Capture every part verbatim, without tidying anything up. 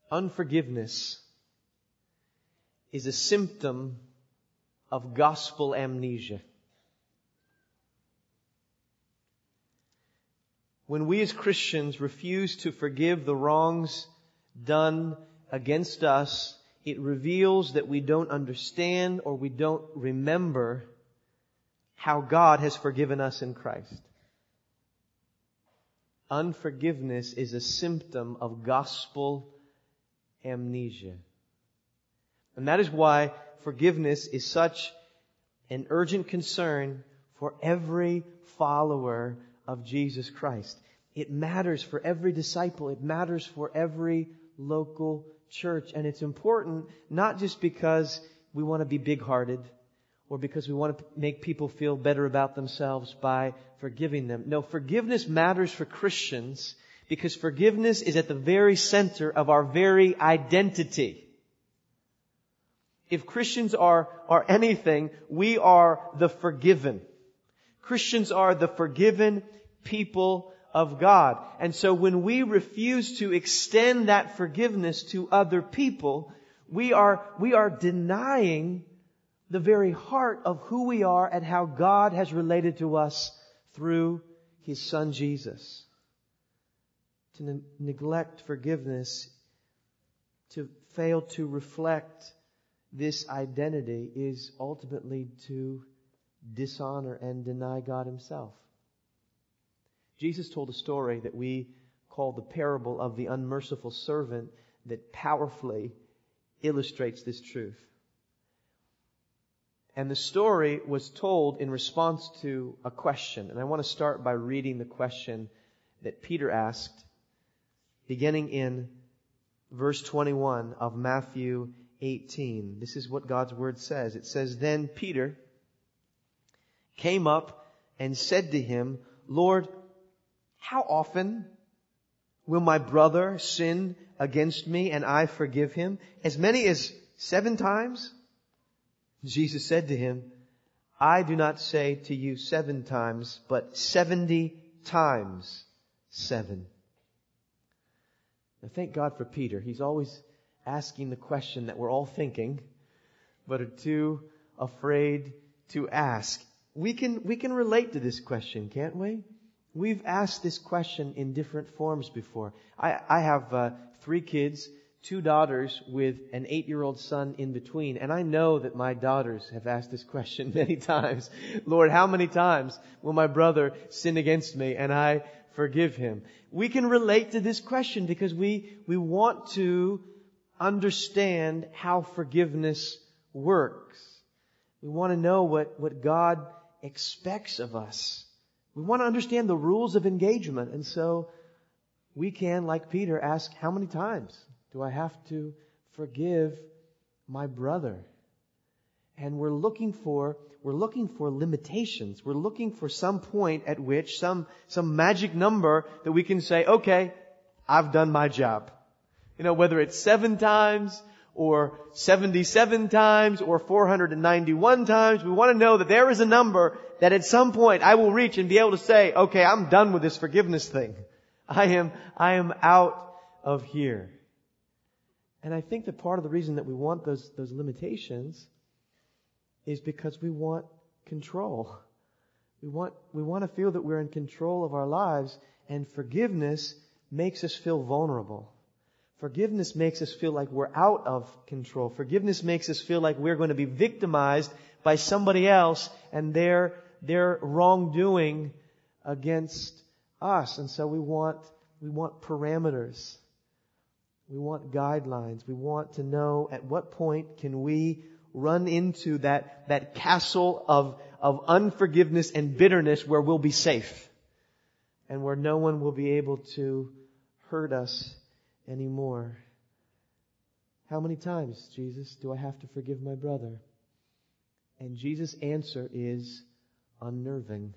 Unforgiveness is a symptom of gospel amnesia. When we as Christians refuse to forgive the wrongs done against us, it reveals that we don't understand or we don't remember how God has forgiven us in Christ. Unforgiveness is a symptom of gospel amnesia. And that is why forgiveness is such an urgent concern for every follower of Jesus Christ. It matters for every disciple. It matters for every local church. And it's important not just because we want to be big-hearted or because we want to make people feel better about themselves by forgiving them. No, forgiveness matters for Christians because forgiveness is at the very center of our very identity. If Christians are, are anything, we are the forgiven. Christians are the forgiven people of God. And so when we refuse to extend that forgiveness to other people, we are, we are denying the very heart of who we are and how God has related to us through His Son Jesus. To ne- neglect forgiveness, to fail to reflect this identity is ultimately to dishonor and deny God Himself. Jesus told a story that we call the parable of the unmerciful servant that powerfully illustrates this truth. And the story was told in response to a question. And I want to start by reading the question that Peter asked, beginning in verse twenty-one of Matthew eighteen. This is what God's Word says. It says, "Then Peter came up and said to Him, 'Lord, how often will my brother sin against me and I forgive him? As many as seven times?' Jesus said to him, 'I do not say to you seven times, but seventy times seven.'" Now thank God for Peter. He's always asking the question that we're all thinking, but are too afraid to ask. We can, we can relate to this question, can't we? We've asked this question in different forms before. I, I have uh, three kids, two daughters with an eight-year-old son in between. And I know that my daughters have asked this question many times. "Lord, how many times will my brother sin against me and I forgive him?" We can relate to this question because we, we want to understand how forgiveness works. We want to know what, what God expects of us. We want to understand the rules of engagement. And so we can, like Peter, ask, how many times do I have to forgive my brother? And we're looking for, we're looking for limitations. We're looking for some point at which, some, some magic number that we can say, okay, I've done my job. You know, whether it's seven times or seventy-seven times or four hundred ninety-one times, we want to know that there is a number that at some point I will reach and be able to say, okay, I'm done with this forgiveness thing. I am, I am out of here. And I think that part of the reason that we want those, those limitations is because we want control. We want, we want to feel that we're in control of our lives, and forgiveness makes us feel vulnerable. Forgiveness makes us feel like we're out of control. Forgiveness makes us feel like we're going to be victimized by somebody else and their, their wrongdoing against us. And so we want, we want parameters. We want guidelines. We want to know at what point can we run into that, that castle of, of unforgiveness and bitterness where we'll be safe and where no one will be able to hurt us anymore. How many times, Jesus, do I have to forgive my brother? And Jesus' answer is unnerving.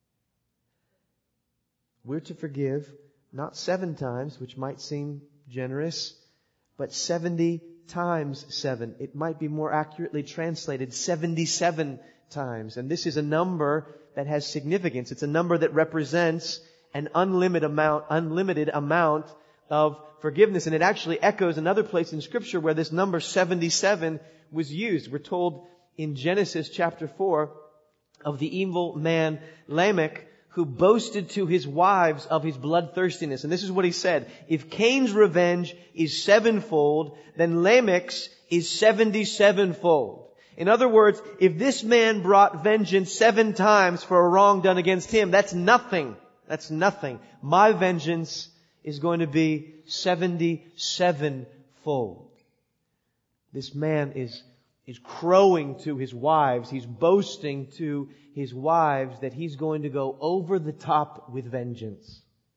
We're to forgive not seven times, which might seem generous, but seventy times seven. It might be more accurately translated seventy-seven times. And this is a number that has significance. It's a number that represents an unlimited amount, unlimited amount of forgiveness. And it actually echoes another place in Scripture where this number seventy-seven was used. We're told in Genesis chapter four of the evil man Lamech, who boasted to his wives of his bloodthirstiness. And this is what he said: if Cain's revenge is sevenfold, then Lamech's is seventy-sevenfold. In other words, if this man brought vengeance seven times for a wrong done against him, that's nothing. That's nothing. My vengeance is going to be seventy-sevenfold. This man is, is crowing to his wives. He's boasting to his wives that he's going to go over the top with vengeance.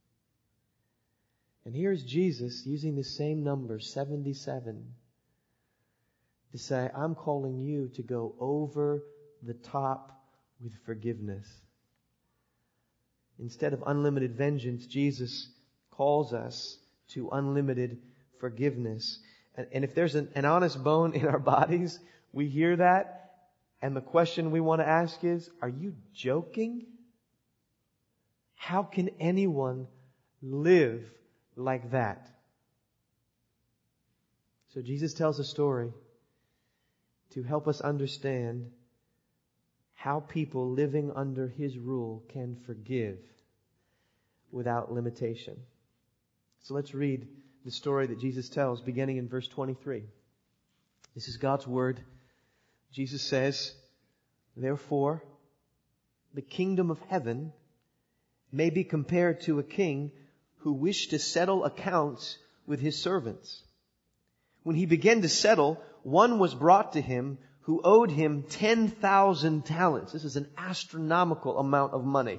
And here's Jesus using the same number, seventy-seven, to say, I'm calling you to go over the top with forgiveness. Instead of unlimited vengeance, Jesus calls us to unlimited forgiveness. And, and if there's an, an honest bone in our bodies, we hear that, and the question we want to ask is, are you joking? How can anyone live like that? So Jesus tells a story to help us understand how people living under His rule can forgive without limitation. So let's read the story that Jesus tells, beginning in verse twenty-three. This is God's Word. Jesus says, therefore, the kingdom of heaven may be compared to a king who wished to settle accounts with his servants. When he began to settle, one was brought to him who owed him ten thousand talents. This is an astronomical amount of money.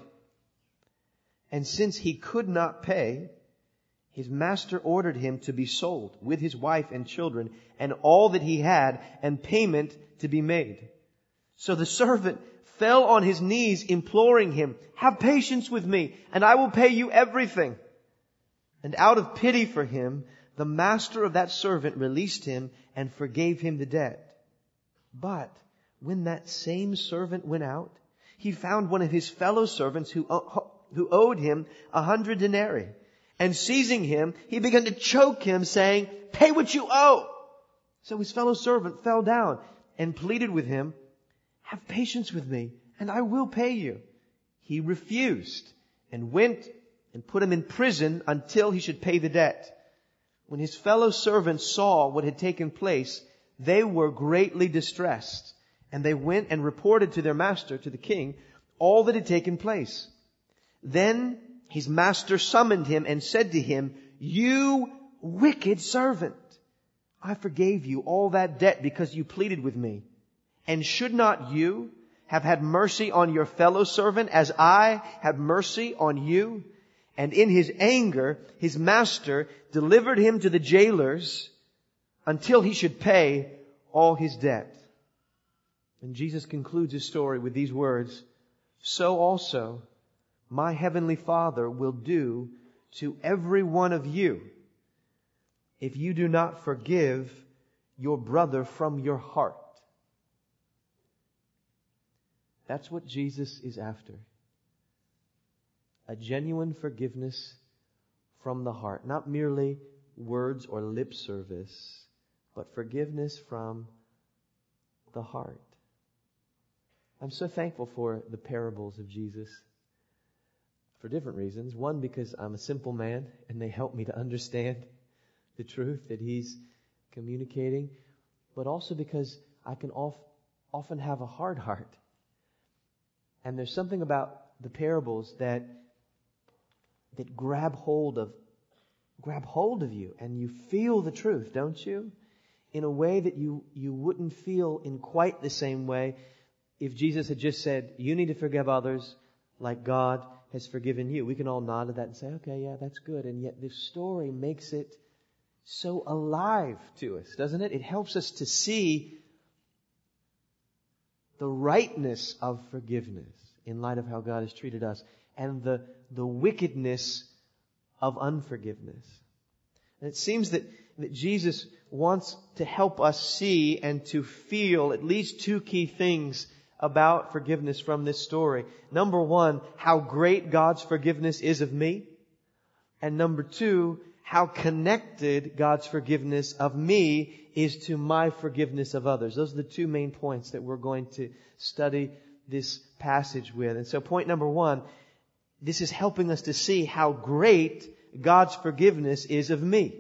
And since he could not pay, his master ordered him to be sold with his wife and children and all that he had, and payment to be made. So the servant fell on his knees, imploring him, have patience with me, and I will pay you everything. And out of pity for him, the master of that servant released him and forgave him the debt. But when that same servant went out, he found one of his fellow servants who, who owed him a hundred denarii. And seizing him, he began to choke him, saying, pay what you owe. So his fellow servant fell down and pleaded with him, have patience with me, and I will pay you. He refused and went and put him in prison until he should pay the debt. When his fellow servants saw what had taken place, they were greatly distressed, and they went and reported to their master, to the king, all that had taken place. Then his master summoned him and said to him, you wicked servant, I forgave you all that debt because you pleaded with me. And should not you have had mercy on your fellow servant as I have mercy on you? And in his anger, his master delivered him to the jailers until he should pay all his debt. And Jesus concludes his story with these words, so also my heavenly Father will do to every one of you if you do not forgive your brother from your heart. That's what Jesus is after. A genuine forgiveness from the heart. Not merely words or lip service, but forgiveness from the heart. I'm so thankful for the parables of Jesus for different reasons. One, because I'm a simple man and they help me to understand the truth that He's communicating. But also because I can often have a hard heart. And there's something about the parables that that grab hold of grab hold of you, and you feel the truth, don't you? In a way that you, you wouldn't feel in quite the same way if Jesus had just said, you need to forgive others like God has forgiven you. We can all nod to that and say, okay, yeah, that's good. And yet this story makes it so alive to us, doesn't it? It helps us to see the rightness of forgiveness in light of how God has treated us, and the, the wickedness of unforgiveness. And it seems that, that Jesus wants to help us see and to feel at least two key things about forgiveness from this story. Number one, how great God's forgiveness is of me. And number two, how connected God's forgiveness of me is to my forgiveness of others. Those are the two main points that we're going to study this passage with. And so point number one, this is helping us to see how great God's forgiveness is of me.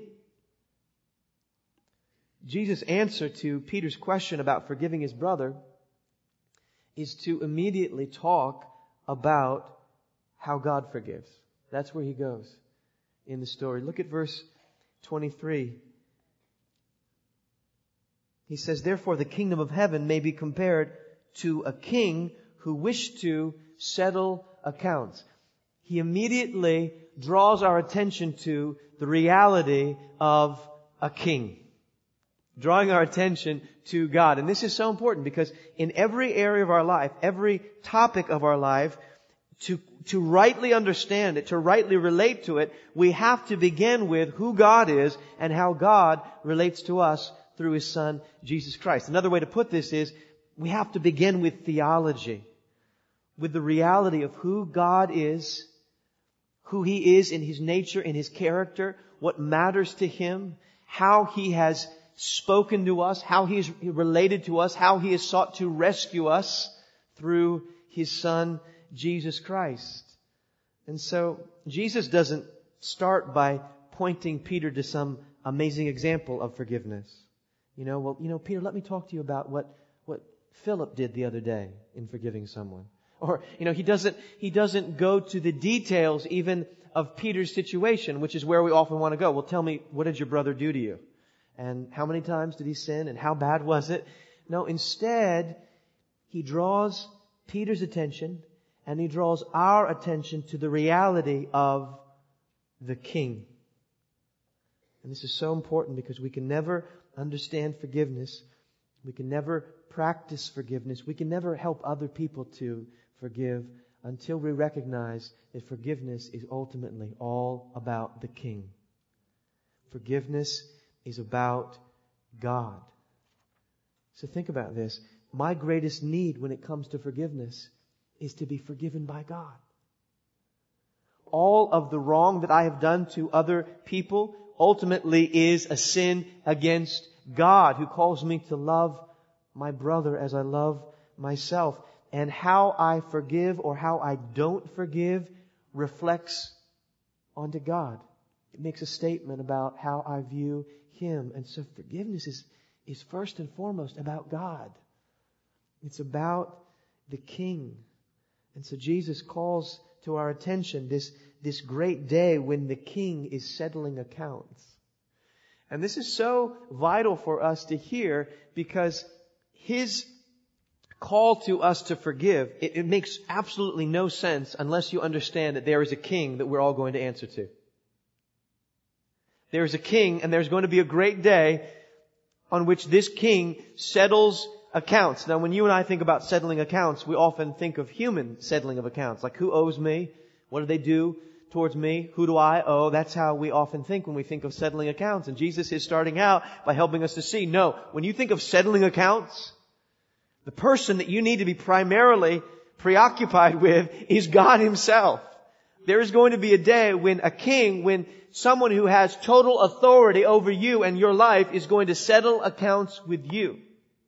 Jesus' answer to Peter's question about forgiving his brother is to immediately talk about how God forgives. That's where he goes in the story. Look at verse twenty-three. He says, "Therefore the kingdom of heaven may be compared to a king who wished to settle accounts." He immediately draws our attention to the reality of a king. Drawing our attention to God. And this is so important because in every area of our life, every topic of our life, to, to rightly understand it, to rightly relate to it, we have to begin with who God is and how God relates to us through His Son, Jesus Christ. Another way to put this is, we have to begin with theology. With the reality of who God is, who He is in His nature, in His character, what matters to Him, how He has spoken to us, how He is related to us, how He has sought to rescue us through His Son, Jesus Christ. And so, Jesus doesn't start by pointing Peter to some amazing example of forgiveness. You know, well, you know, Peter, let me talk to you about what, what Philip did the other day in forgiving someone. Or, you know, he doesn't, he doesn't go to the details even of Peter's situation, which is where we often want to go. Well, tell me, what did your brother do to you? And how many times did he sin? And how bad was it? No, instead, he draws Peter's attention and he draws our attention to the reality of the King. And this is so important because we can never understand forgiveness. We can never practice forgiveness. We can never help other people to forgive until we recognize that forgiveness is ultimately all about the King. Forgiveness is about God. So think about this. My greatest need when it comes to forgiveness is to be forgiven by God. All of the wrong that I have done to other people ultimately is a sin against God, who calls me to love my brother as I love myself. And how I forgive or how I don't forgive reflects onto God. It makes a statement about how I view Him. And so forgiveness is, is first and foremost about God. It's about the King. And so Jesus calls to our attention this, this great day when the King is settling accounts. And this is so vital for us to hear because His call to us to forgive, it, it makes absolutely no sense unless you understand that there is a King that we're all going to answer to. There is a King, and there's going to be a great day on which this King settles accounts. Now, when you and I think about settling accounts, we often think of human settling of accounts. Like, who owes me? What do they do towards me? Who do I owe? That's how we often think when we think of settling accounts. And Jesus is starting out by helping us to see, no, when you think of settling accounts, the person that you need to be primarily preoccupied with is God Himself. There is going to be a day when a king, when someone who has total authority over you and your life is going to settle accounts with you.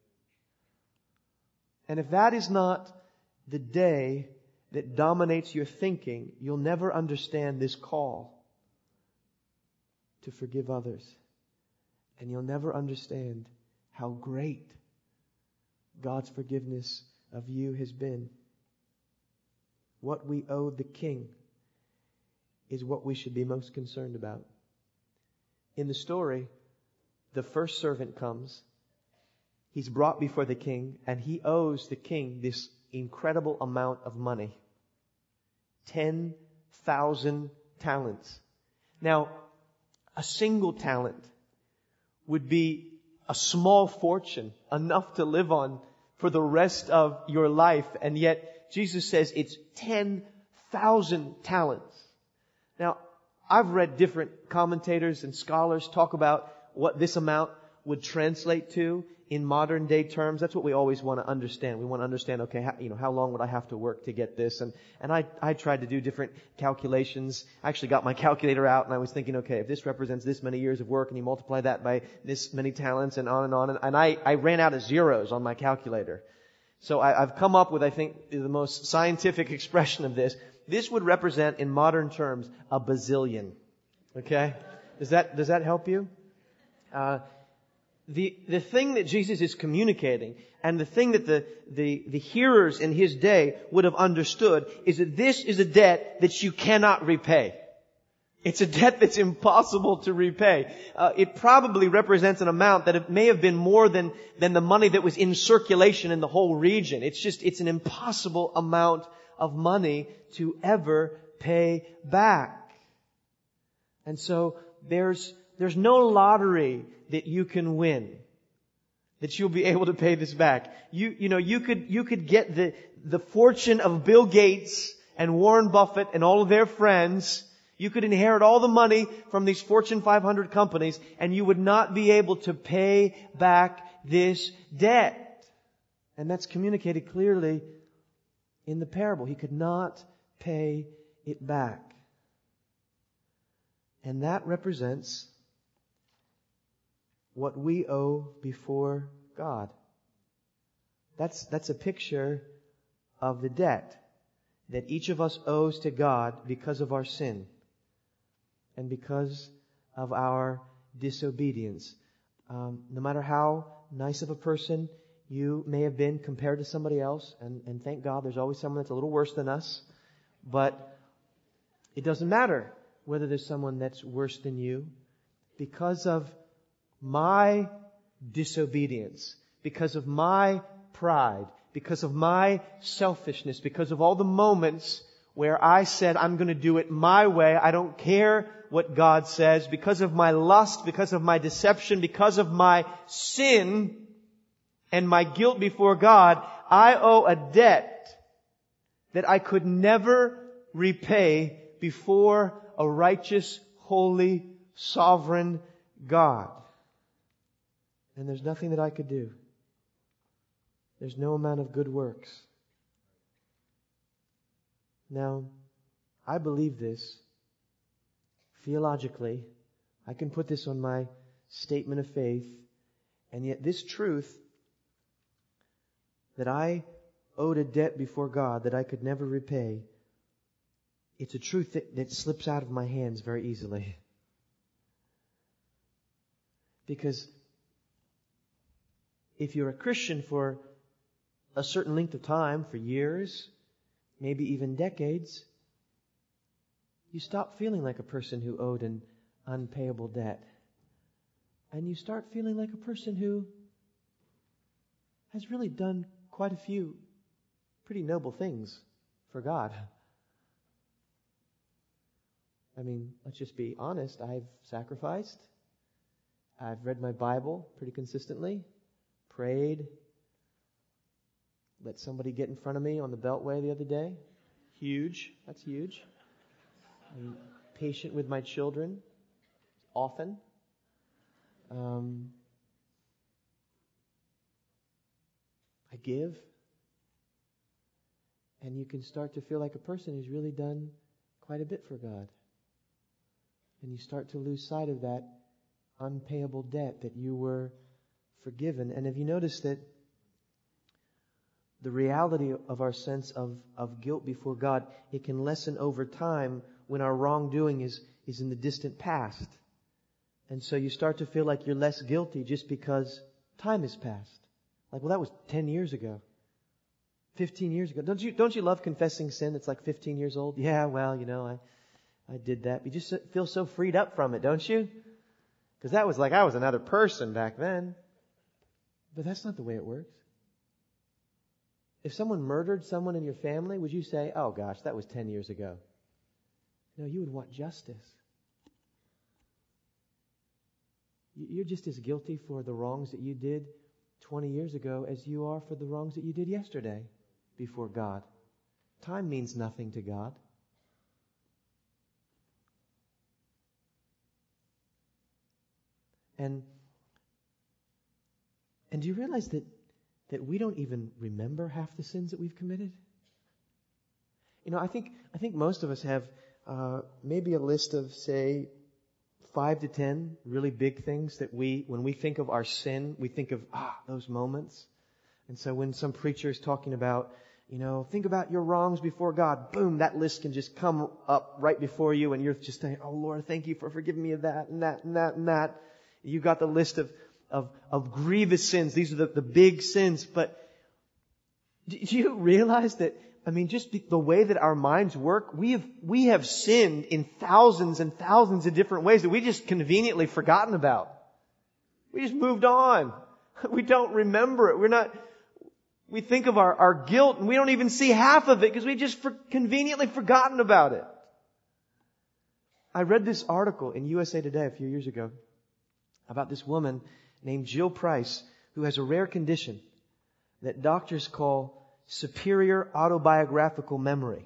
And if that is not the day that dominates your thinking, you'll never understand this call to forgive others. And you'll never understand how great God's forgiveness of you has been. What we owe the King is what we should be most concerned about. In the story, the first servant comes. He's brought before the king, and he owes the king this incredible amount of money. ten thousand talents. Now, a single talent would be a small fortune, enough to live on for the rest of your life. And yet, Jesus says it's ten thousand talents. Now, I've read different commentators and scholars talk about what this amount would translate to in modern day terms. That's what we always want to understand. We want to understand, okay, how, you know, how long would I have to work to get this? And, and I, I tried to do different calculations. I actually got my calculator out and I was thinking, okay, if this represents this many years of work and you multiply that by this many talents and on and on. And, and I, I ran out of zeros on my calculator. So I, I've come up with, I think, the most scientific expression of this. This would represent, in modern terms, a bazillion. Okay? Does that, does that help you? Uh, the, the thing that Jesus is communicating and the thing that the, the, the hearers in His day would have understood is that this is a debt that you cannot repay. It's a debt that's impossible to repay. Uh, it probably represents an amount that it may have been more than, than the money that was in circulation in the whole region. It's just, it's an impossible amount of money to ever pay back. And so there's, there's no lottery that you can win that you'll be able to pay this back. You, you know, you could, you could get the, the fortune of Bill Gates and Warren Buffett and all of their friends. You could inherit all the money from these Fortune five hundred companies and you would not be able to pay back this debt. And that's communicated clearly in the parable. He could not pay it back. And that represents what we owe before God. That's, that's a picture of the debt that each of us owes to God because of our sin and because of our disobedience. Um, no matter how nice of a person you may have been compared to somebody else, and, and thank God there's always someone that's a little worse than us, but it doesn't matter whether there's someone that's worse than you. Because of my disobedience, because of my pride, because of my selfishness, because of all the moments where I said, I'm going to do it my way, I don't care what God says, because of my lust, because of my deception, because of my sin and my guilt before God, I owe a debt that I could never repay before a righteous, holy, sovereign God. And there's nothing that I could do. There's no amount of good works. Now, I believe this theologically. I can put this on my statement of faith. And yet this truth that I owed a debt before God that I could never repay, it's a truth that, that slips out of my hands very easily. Because if you're a Christian for a certain length of time, for years, maybe even decades, you stop feeling like a person who owed an unpayable debt. And you start feeling like a person who has really done quite a few pretty noble things for God. I mean, let's just be honest. I've sacrificed. I've read my Bible pretty consistently. Prayed. Let somebody get in front of me on the Beltway the other day. Huge. That's huge. I'm patient with my children. Often. Um, I give. And you can start to feel like a person who's really done quite a bit for God. And you start to lose sight of that unpayable debt that you were forgiven. And have you noticed that the reality of our sense of, of guilt before God, it can lessen over time when our wrongdoing is, is in the distant past. And so you start to feel like you're less guilty just because time has passed. Like, well, that was ten years ago. fifteen years ago. Don't you, don't you love confessing sin that's like fifteen years old? Yeah, well, you know, I, I did that. You just feel so freed up from it, don't you? Because that was like I was another person back then. But that's not the way it works. If someone murdered someone in your family, would you say, oh gosh, that was ten years ago? No, you would want justice. You're just as guilty for the wrongs that you did twenty years ago as you are for the wrongs that you did yesterday before God. Time means nothing to God. And And do you realize that, that we don't even remember half the sins that we've committed? You know, I think, I think most of us have uh, maybe a list of, say, five to ten really big things that we, when we think of our sin, we think of, ah, those moments. And so when some preacher is talking about, you know, think about your wrongs before God, boom, that list can just come up right before you, and you're just saying, oh Lord, thank you for forgiving me of that and that and that and that. You got the list of, of, of grievous sins. These are the, the big sins. But do you realize that, I mean, just the, the way that our minds work, we have, we have sinned in thousands and thousands of different ways that we just conveniently forgotten about. We just moved on. We don't remember it. We're not, we think of our, our guilt and we don't even see half of it because we just for, conveniently forgotten about it. I read this article in U S A Today a few years ago about this woman named Jill Price who has a rare condition that doctors call superior autobiographical memory.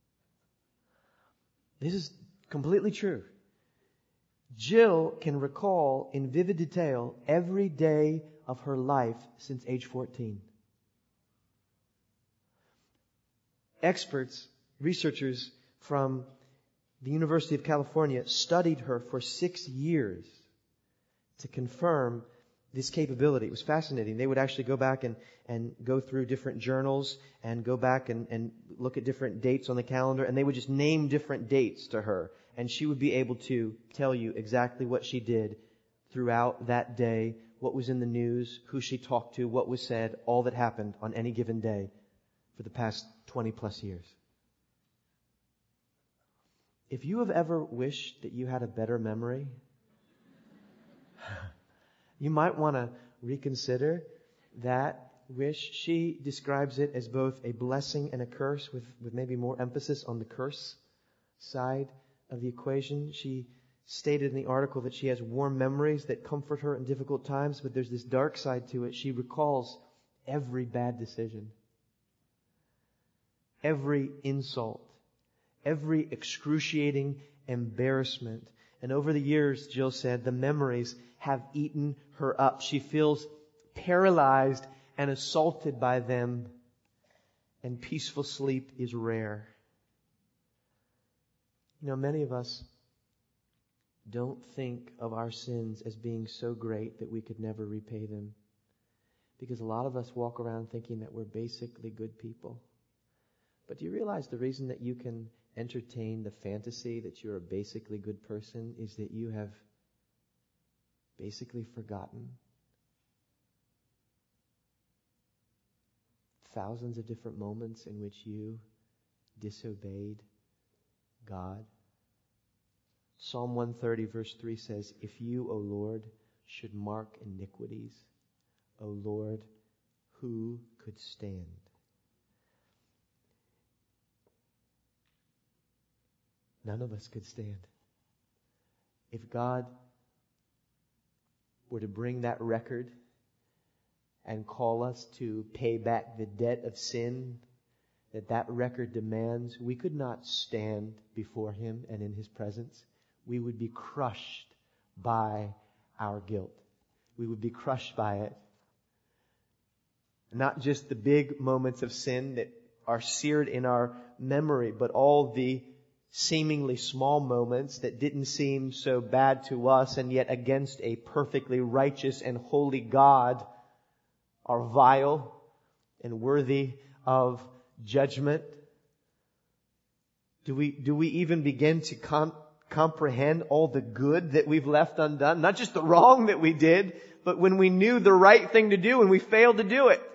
This is completely true. Jill can recall in vivid detail every day of her life since age fourteen. Experts, researchers from the University of California studied her for six years to confirm this capability. It was fascinating. They would actually go back and, and go through different journals and go back and, and look at different dates on the calendar, and they would just name different dates to her. And she would be able to tell you exactly what she did throughout that day, what was in the news, who she talked to, what was said, all that happened on any given day for the past twenty plus years. If you have ever wished that you had a better memory, you might want to reconsider that wish. She describes it as both a blessing and a curse, with, with maybe more emphasis on the curse side of the equation. She stated in the article that she has warm memories that comfort her in difficult times, but there's this dark side to it. She recalls every bad decision, every insult, every excruciating embarrassment. And over the years, Jill said, the memories have eaten her up. She feels paralyzed and assaulted by them, and peaceful sleep is rare. You know, many of us don't think of our sins as being so great that we could never repay them, because a lot of us walk around thinking that we're basically good people. But do you realize the reason that you can entertain the fantasy that you're a basically good person is that you have basically forgotten thousands of different moments in which you disobeyed God? Psalm one thirty verse three says, if you, O Lord, should mark iniquities, O Lord, who could stand? None of us could stand. If God were to bring that record and call us to pay back the debt of sin that that record demands, we could not stand before Him and in His presence. We would be crushed by our guilt. We would be crushed by it. Not just the big moments of sin that are seared in our memory, but all the seemingly small moments that didn't seem so bad to us, and yet against a perfectly righteous and holy God are vile and worthy of judgment. Do we, do we even begin to com- comprehend all the good that we've left undone? Not just the wrong that we did, but when we knew the right thing to do and we failed to do it.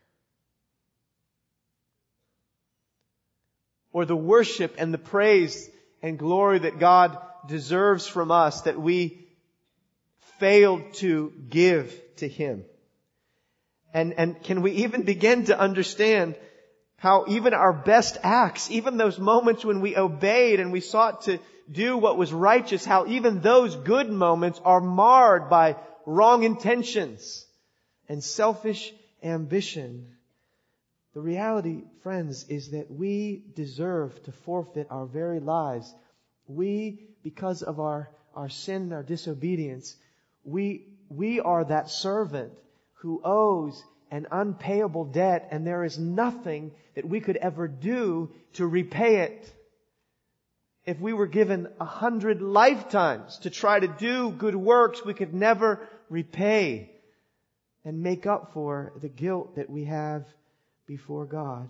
Or the worship and the praise and glory that God deserves from us that we failed to give to Him. And, and can we even begin to understand how even our best acts, even those moments when we obeyed and we sought to do what was righteous, how even those good moments are marred by wrong intentions and selfish ambition? The reality, friends, is that we deserve to forfeit our very lives. We, because of our, our sin and our disobedience, we, we are that servant who owes an unpayable debt, and there is nothing that we could ever do to repay it. If we were given a hundred lifetimes to try to do good works, we could never repay and make up for the guilt that we have before God.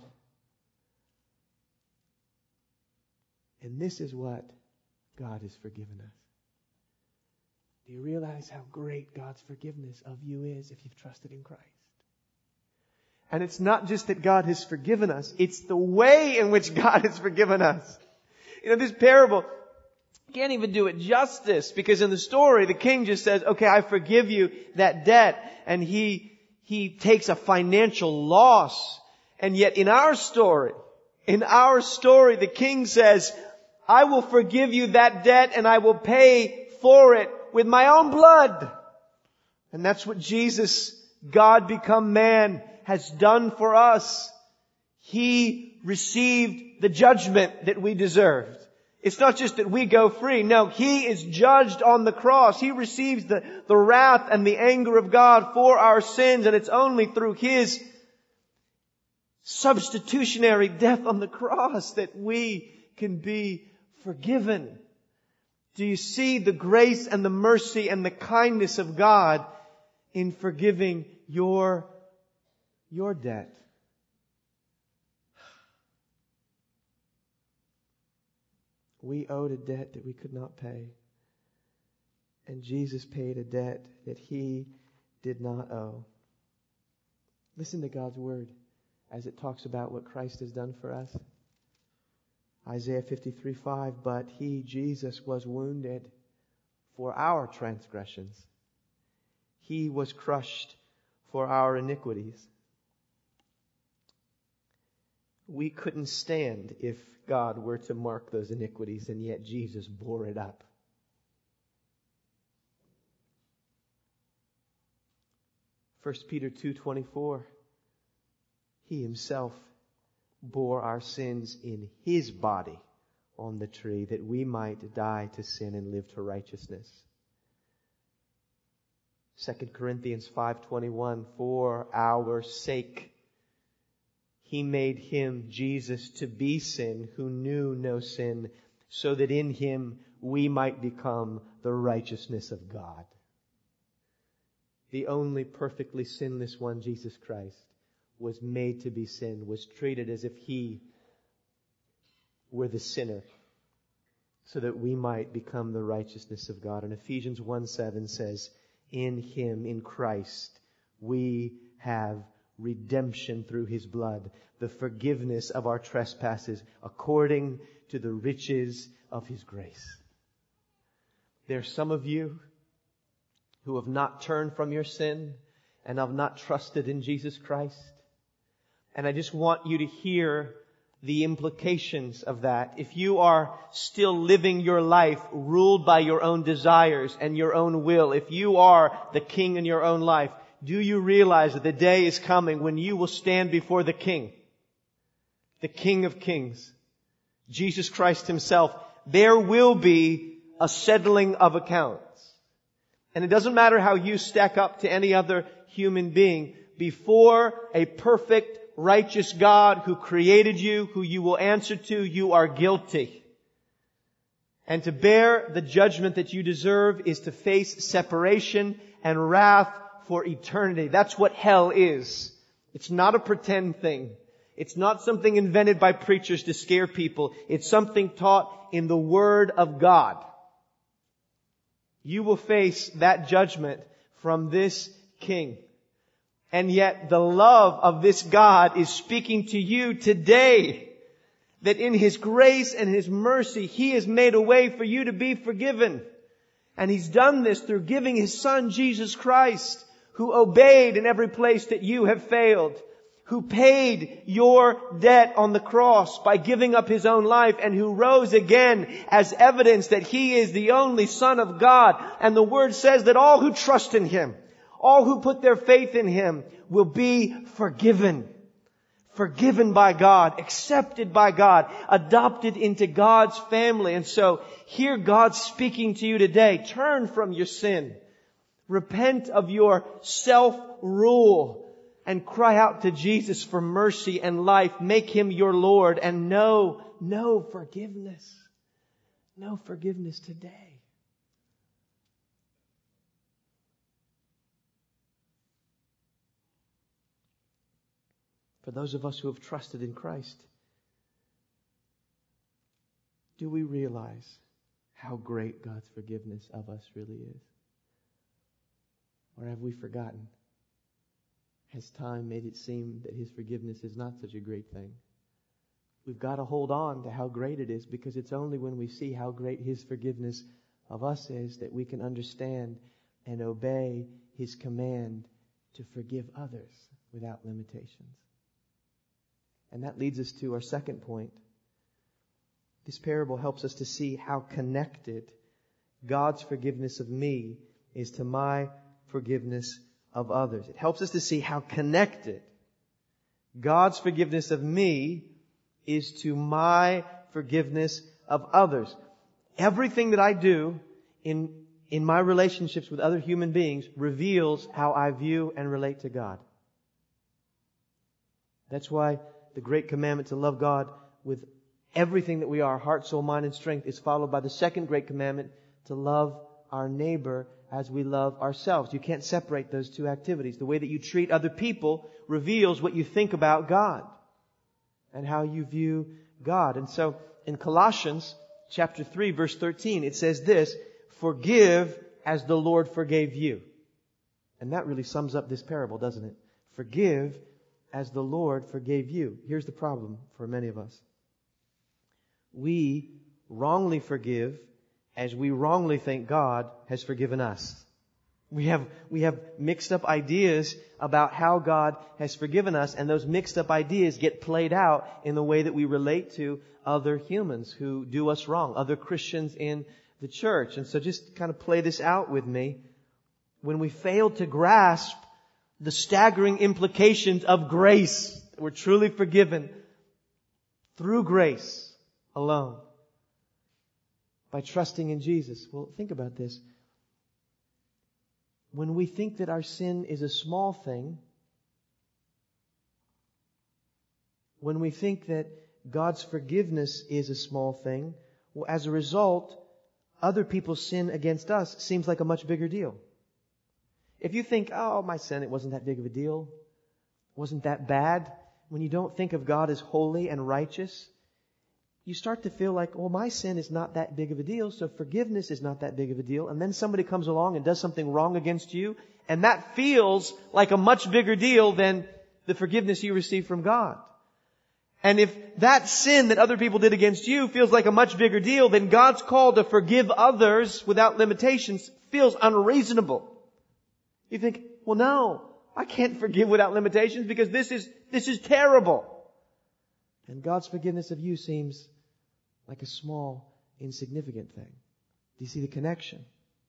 And this is what God has forgiven us. Do you realize how great God's forgiveness of you is if you've trusted in Christ? And it's not just that God has forgiven us, it's the way in which God has forgiven us. You know, this parable can't even do it justice, because in the story, the king just says, okay, I forgive you that debt, and he, he takes a financial loss. And yet in our story, in our story, the king says, I will forgive you that debt, and I will pay for it with my own blood. And that's what Jesus, God become man, has done for us. He received the judgment that we deserved. It's not just that we go free. No, He is judged on the cross. He receives the, the wrath and the anger of God for our sins, and it's only through His substitutionary death on the cross that we can be forgiven. Do you see the grace and the mercy and the kindness of God in forgiving your, your debt? We owed a debt that we could not pay. And Jesus paid a debt that He did not owe. Listen to God's Word as it talks about what Christ has done for us. Isaiah fifty-three five, but He, Jesus, was wounded for our transgressions. He was crushed for our iniquities. We couldn't stand if God were to mark those iniquities, and yet Jesus bore it up. First Peter two twenty-four, He Himself bore our sins in His body on the tree, that we might die to sin and live to righteousness. Second Corinthians five twenty-one, for our sake He made Him, Jesus, to be sin who knew no sin, so that in Him we might become the righteousness of God. The only perfectly sinless one, Jesus Christ, was made to be sin, was treated as if He were the sinner, so that we might become the righteousness of God. And Ephesians one seven says, in Him, in Christ, we have redemption through His blood, the forgiveness of our trespasses, according to the riches of His grace. There are some of you who have not turned from your sin and have not trusted in Jesus Christ. And I just want you to hear the implications of that. If you are still living your life ruled by your own desires and your own will, if you are the king in your own life, do you realize that the day is coming when you will stand before the King, the King of Kings, Jesus Christ Himself? There will be a settling of accounts. And it doesn't matter how you stack up to any other human being. Before a perfect, righteous God who created you, who you will answer to, you are guilty. And to bear the judgment that you deserve is to face separation and wrath for eternity. That's what hell is. It's not a pretend thing. It's not something invented by preachers to scare people. It's something taught in the Word of God. You will face that judgment from this King. And yet the love of this God is speaking to you today, that in His grace and His mercy, He has made a way for you to be forgiven. And He's done this through giving His Son, Jesus Christ, who obeyed in every place that you have failed, who paid your debt on the cross by giving up His own life, and who rose again as evidence that He is the only Son of God. And the Word says that all who trust in Him, all who put their faith in Him, will be forgiven. Forgiven by God, accepted by God, adopted into God's family. And so, hear God speaking to you today. Turn from your sin. Repent of your self-rule and cry out to Jesus for mercy and life. Make Him your Lord and know, know forgiveness. Know forgiveness today. For those of us who have trusted in Christ, do we realize how great God's forgiveness of us really is? Or have we forgotten? Has time made it seem that His forgiveness is not such a great thing? We've got to hold on to how great it is, because it's only when we see how great His forgiveness of us is that we can understand and obey His command to forgive others without limitations. And that leads us to our second point. This parable helps us to see how connected God's forgiveness of me is to my forgiveness of others. It helps us to see how connected God's forgiveness of me is to my forgiveness of others. Everything that I do in, in my relationships with other human beings reveals how I view and relate to God. That's why the great commandment to love God with everything that we are, heart, soul, mind, and strength, is followed by the second great commandment to love our neighbor as we love ourselves. You can't separate those two activities. The way that you treat other people reveals what you think about God and how you view God. And so in Colossians chapter three, verse thirteen, it says this, "Forgive as the Lord forgave you." And that really sums up this parable, doesn't it? Forgive as the Lord forgave you. Here's the problem for many of us. We wrongly forgive as we wrongly think God has forgiven us. We have, we have mixed up ideas about how God has forgiven us, and those mixed up ideas get played out in the way that we relate to other humans who do us wrong, other Christians in the church. And so just kind of play this out with me. When we fail to grasp the staggering implications of grace, we're truly forgiven through grace alone, by trusting in Jesus. Well, think about this. When we think that our sin is a small thing, when we think that God's forgiveness is a small thing, well, as a result, other people's sin against us seems like a much bigger deal. If you think, oh, my sin, it wasn't that big of a deal, wasn't that bad, when you don't think of God as holy and righteous, you start to feel like, well, my sin is not that big of a deal, so forgiveness is not that big of a deal. And then somebody comes along and does something wrong against you, and that feels like a much bigger deal than the forgiveness you receive from God. And if that sin that other people did against you feels like a much bigger deal, then God's call to forgive others without limitations feels unreasonable. You think, well, no, I can't forgive without limitations because this is, this is terrible. And God's forgiveness of you seems like a small, insignificant thing. Do you see the connection?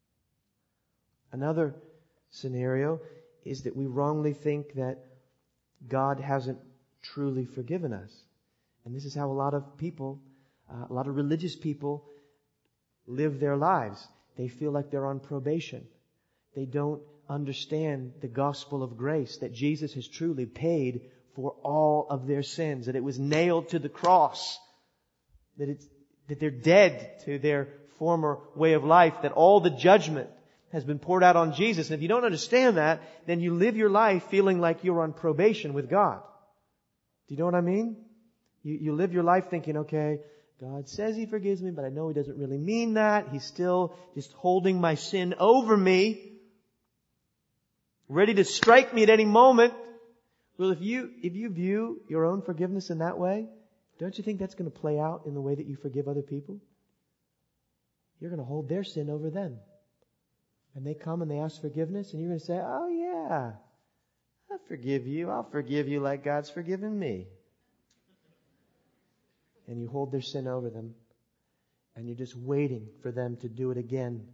Another scenario is that we wrongly think that God hasn't truly forgiven us. And this is how a lot of people, uh, a lot of religious people live their lives. They feel like they're on probation. They don't understand the gospel of grace, that Jesus has truly paid for all of their sins, that it was nailed to the cross, that it's, that they're dead to their former way of life, that all the judgment has been poured out on Jesus. And if you don't understand that, then you live your life feeling like you're on probation with God. Do you know what I mean? You, you live your life thinking, okay, God says He forgives me, but I know He doesn't really mean that. He's still just holding my sin over me, ready to strike me at any moment. Well, if you, if you view your own forgiveness in that way, don't you think that's going to play out in the way that you forgive other people? You're going to hold their sin over them. And they come and they ask forgiveness, and you're going to say, oh yeah, I forgive you. I'll forgive you like God's forgiven me. And you hold their sin over them, and you're just waiting for them to do it again.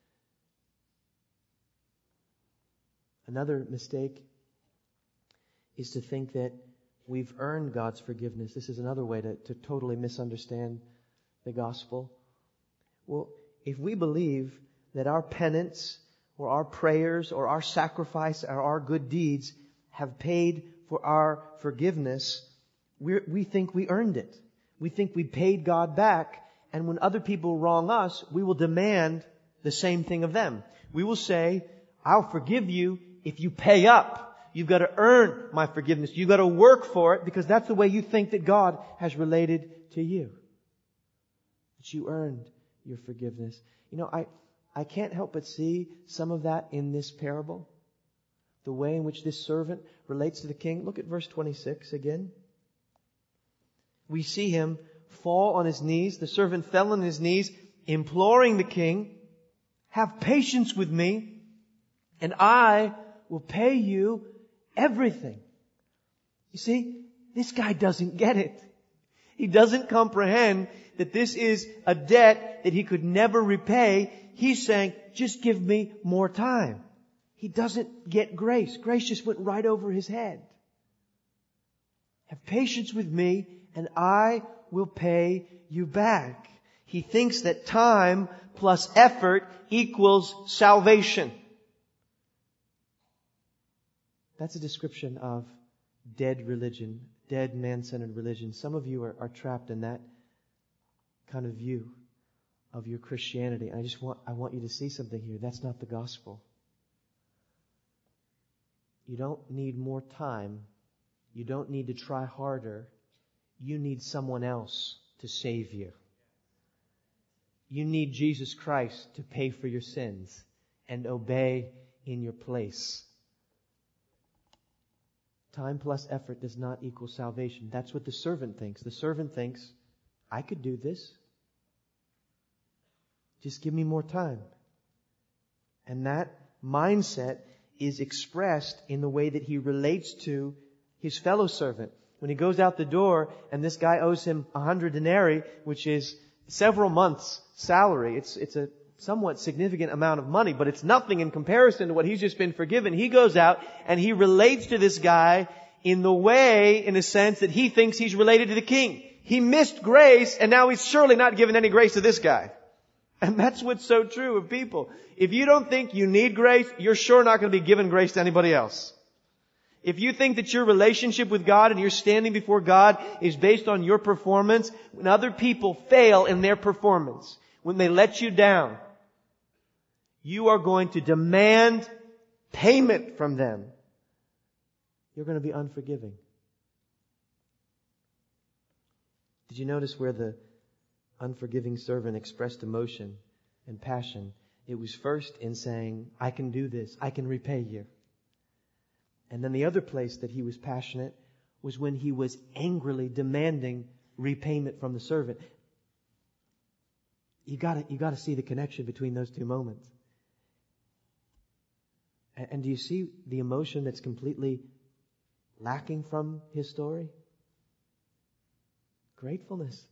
Another mistake is to think that we've earned God's forgiveness. This is another way to, to totally misunderstand the gospel. Well, if we believe that our penance, or our prayers or our sacrifice or our good deeds have paid for our forgiveness, we we think we earned it. We think we paid God back. And when other people wrong us, we will demand the same thing of them. We will say, I'll forgive you if you pay up. You've got to earn my forgiveness. You've got to work for it, because that's the way you think that God has related to you. That you earned your forgiveness. You know, I, I can't help but see some of that in this parable. The way in which this servant relates to the king. Look at verse twenty-six again. We see him fall on his knees. The servant fell on his knees, imploring the king, have patience with me, and I will pay you everything. You see, this guy doesn't get it. He doesn't comprehend that this is a debt that he could never repay. He's saying, just give me more time. He doesn't get grace. Grace just went right over his head. Have patience with me, and I will pay you back. He thinks that time plus effort equals salvation. That's a description of dead religion, dead man-centered religion. Some of you are, are trapped in that kind of view of your Christianity. And I just want, I want you to see something here. That's not the gospel. You don't need more time. You don't need to try harder. You need someone else to save you. You need Jesus Christ to pay for your sins and obey in your place. Time plus effort does not equal salvation. That's what the servant thinks. The servant thinks, I could do this. Just give me more time. And that mindset is expressed in the way that he relates to his fellow servant. When he goes out the door and this guy owes him a hundred denarii, which is several months' salary. It's, it's a somewhat significant amount of money, but it's nothing in comparison to what he's just been forgiven. He goes out and he relates to this guy in the way, in a sense, that he thinks he's related to the king. He missed grace, and now he's surely not giving any grace to this guy. And that's what's so true of people. If you don't think you need grace, you're sure not going to be giving grace to anybody else. If you think that your relationship with God and your standing before God is based on your performance, when other people fail in their performance, when they let you down, you are going to demand payment from them. You're going to be unforgiving. Did you notice where the unforgiving servant expressed emotion and passion? It was first in saying, I can do this. I can repay you. And then the other place that he was passionate was when he was angrily demanding repayment from the servant. You gotta, you gotta see the connection between those two moments. And, and do you see the emotion that's completely lacking from his story? Gratefulness.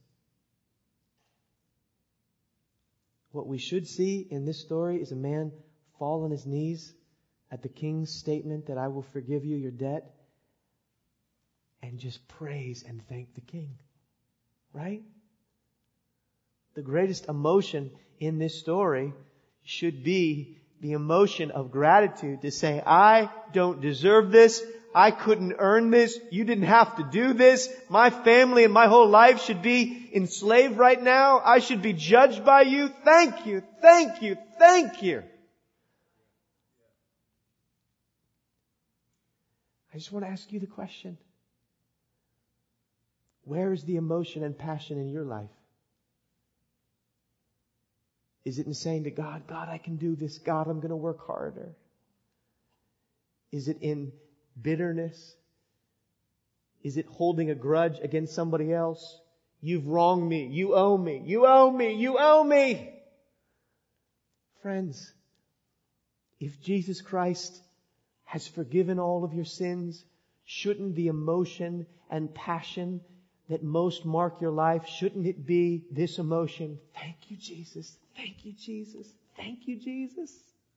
What we should see in this story is a man fall on his knees at the king's statement that I will forgive you your debt, and just praise and thank the king. Right? The greatest emotion in this story should be the emotion of gratitude, to say, I don't deserve this. I couldn't earn this. You didn't have to do this. My family and my whole life should be enslaved right now. I should be judged by you. Thank you, thank you, thank you. I just want to ask you the question. Where is the emotion and passion in your life? Is it in saying to God, God, I can do this. God, I'm going to work harder? Is it in bitterness? Is it holding a grudge against somebody else? You've wronged me. You owe me. You owe me. You owe me. Friends, if Jesus Christ has forgiven all of your sins, shouldn't the emotion and passion that most mark your life, shouldn't it be this emotion? Thank you, Jesus. Thank you, Jesus. Thank you, Jesus.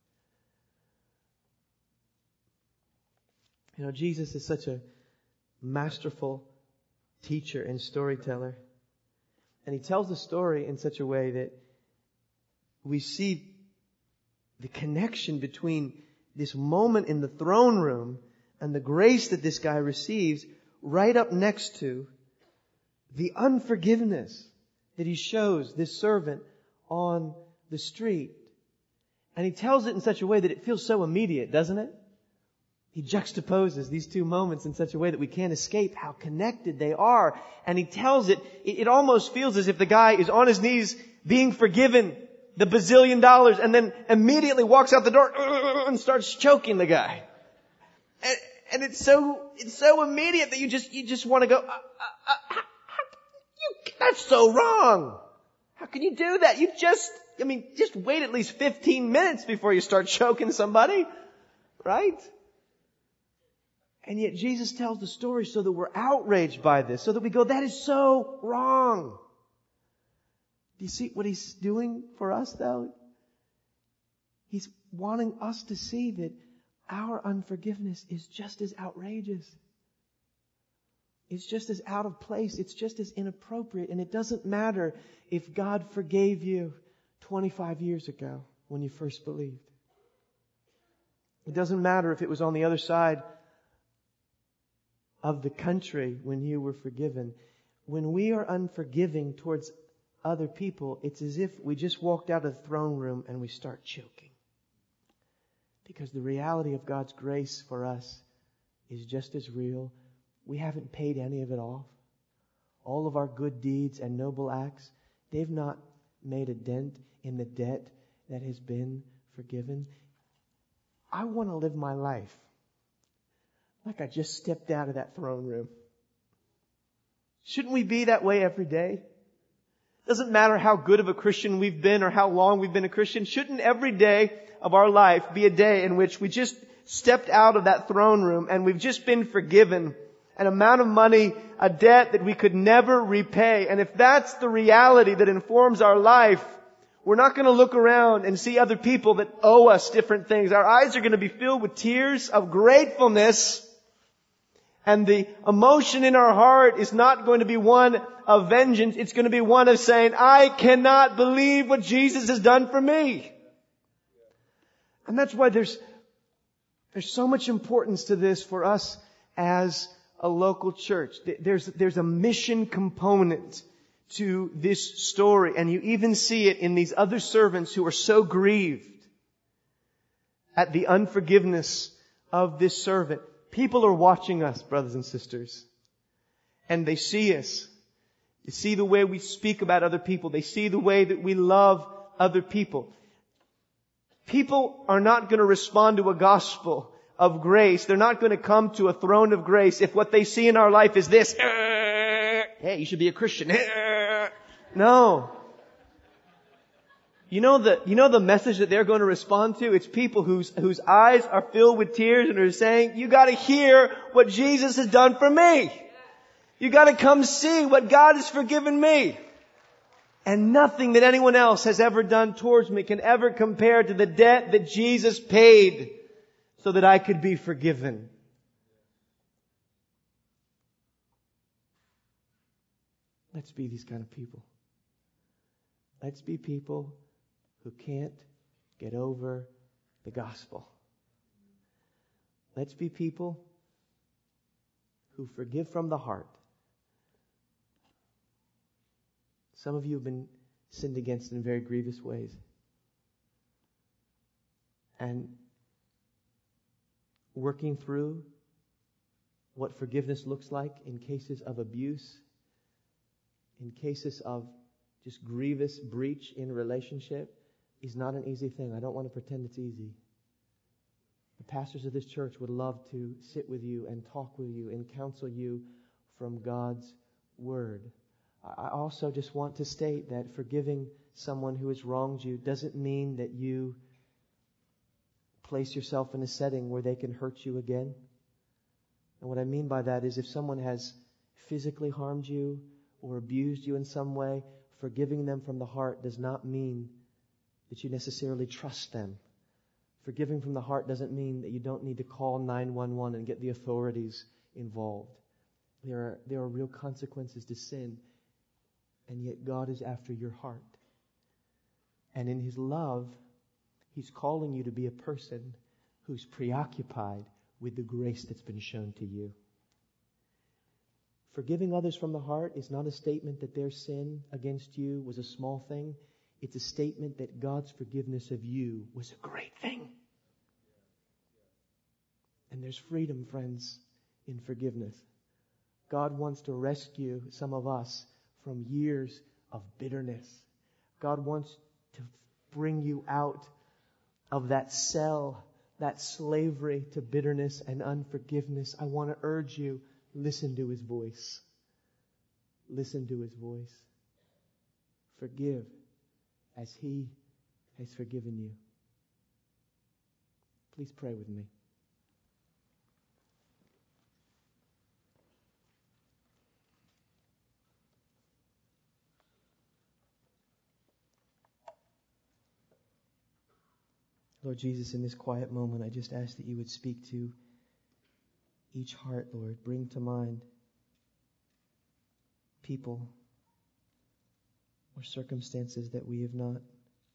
You know, Jesus is such a masterful teacher and storyteller. And He tells the story in such a way that we see the connection between this moment in the throne room and the grace that this guy receives right up next to the unforgiveness that he shows this servant on the street. And he tells it in such a way that it feels so immediate, doesn't it? He juxtaposes these two moments in such a way that we can't escape how connected they are. And he tells it, it almost feels as if the guy is on his knees being forgiven the bazillion dollars and then immediately walks out the door and starts choking the guy. And, and it's so, it's so immediate that you just, you just want to go, uh, uh, uh, how, how, you, that's so wrong. How can you do that? You just, I mean, just wait at least fifteen minutes before you start choking somebody, right? And yet Jesus tells the story so that we're outraged by this, so that we go, that is so wrong. Do you see what He's doing for us, though? He's wanting us to see that our unforgiveness is just as outrageous. It's just as out of place. It's just as inappropriate. And it doesn't matter if God forgave you twenty-five years ago when you first believed. It doesn't matter if it was on the other side of the country when you were forgiven. When we are unforgiving towards other people, it's as if we just walked out of the throne room and we start choking. Because the reality of God's grace for us is just as real. We haven't paid any of it off. All of our good deeds and noble acts, they've not made a dent in the debt that has been forgiven. I want to live my life like I just stepped out of that throne room. Shouldn't we be that way every day? Doesn't matter how good of a Christian we've been or how long we've been a Christian. Shouldn't every day of our life be a day in which we just stepped out of that throne room and we've just been forgiven an amount of money, a debt that we could never repay? And if that's the reality that informs our life, we're not going to look around and see other people that owe us different things. Our eyes are going to be filled with tears of gratefulness. And the emotion in our heart is not going to be one of vengeance. It's going to be one of saying, I cannot believe what Jesus has done for me. And that's why there's, there's so much importance to this for us as a local church. There's, there's a mission component to this story. And you even see it in these other servants who are so grieved at the unforgiveness of this servant. People are watching us, brothers and sisters. And they see us. They see the way we speak about other people. They see the way that we love other people. People are not going to respond to a gospel of grace. They're not going to come to a throne of grace if what they see in our life is this. Hey, you should be a Christian. No. You know the, you know the message that they're going to respond to? It's people whose, whose eyes are filled with tears and are saying, you gotta hear what Jesus has done for me. You gotta come see what God has forgiven me. And nothing that anyone else has ever done towards me can ever compare to the debt that Jesus paid so that I could be forgiven. Let's be these kind of people. Let's be people who can't get over the gospel. Let's be people who forgive from the heart. Some of you have been sinned against in very grievous ways. And working through what forgiveness looks like in cases of abuse, in cases of just grievous breach in relationship, is not an easy thing. I don't want to pretend it's easy. The pastors of this church would love to sit with you and talk with you and counsel you from God's Word. I also just want to state that forgiving someone who has wronged you doesn't mean that you place yourself in a setting where they can hurt you again. And what I mean by that is if someone has physically harmed you or abused you in some way, forgiving them from the heart does not mean that you necessarily trust them. Forgiving from the heart doesn't mean that you don't need to call nine one one and get the authorities involved. There are, there are real consequences to sin, and yet God is after your heart. And in His love, He's calling you to be a person who's preoccupied with the grace that's been shown to you. Forgiving others from the heart is not a statement that their sin against you was a small thing. It's a statement that God's forgiveness of you was a great thing. And there's freedom, friends, in forgiveness. God wants to rescue some of us from years of bitterness. God wants to bring you out of that cell, that slavery to bitterness and unforgiveness. I want to urge you, listen to His voice. Listen to His voice. Forgive as He has forgiven you. Please pray with me. Lord Jesus, in this quiet moment, I just ask that you would speak to each heart, Lord. Bring to mind people or circumstances that we have not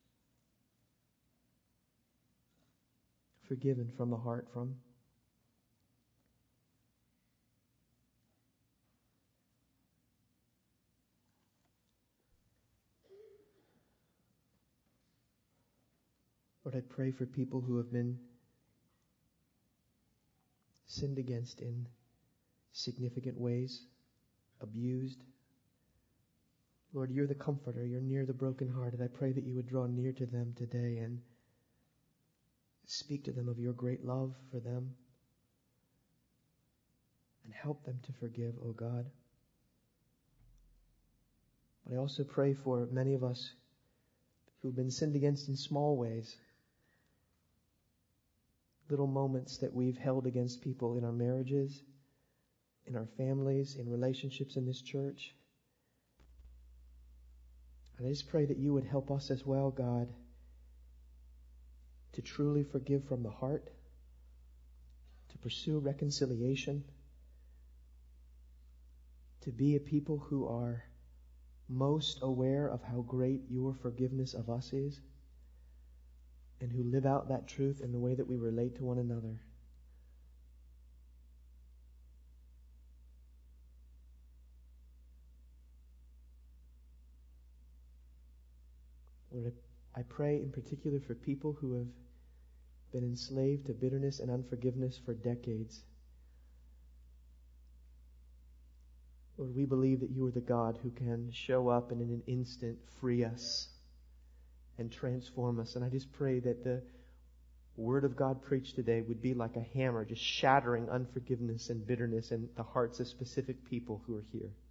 forgiven from the heart from. Lord, I pray for people who have been sinned against in significant ways, abused. Lord, you're the comforter. You're near the brokenhearted. I pray that you would draw near to them today and speak to them of your great love for them and help them to forgive, O God. But I also pray for many of us who've been sinned against in small ways, little moments that we've held against people in our marriages, in our families, in relationships in this church. And I just pray that you would help us as well, God, to truly forgive from the heart, to pursue reconciliation, to be a people who are most aware of how great your forgiveness of us is, and who live out that truth in the way that we relate to one another. Lord, I pray in particular for people who have been enslaved to bitterness and unforgiveness for decades. Lord, we believe that you are the God who can show up and in an instant free us and transform us. And I just pray that the Word of God preached today would be like a hammer, just shattering unforgiveness and bitterness in the hearts of specific people who are here.